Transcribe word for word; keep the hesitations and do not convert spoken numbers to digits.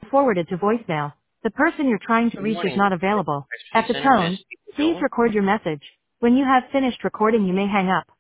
forwarded to voicemail. The person you're trying to Good reach is morning. not Thanks available. for At the sending this. tone, please Joel. record your message. When you have finished recording, you may hang up.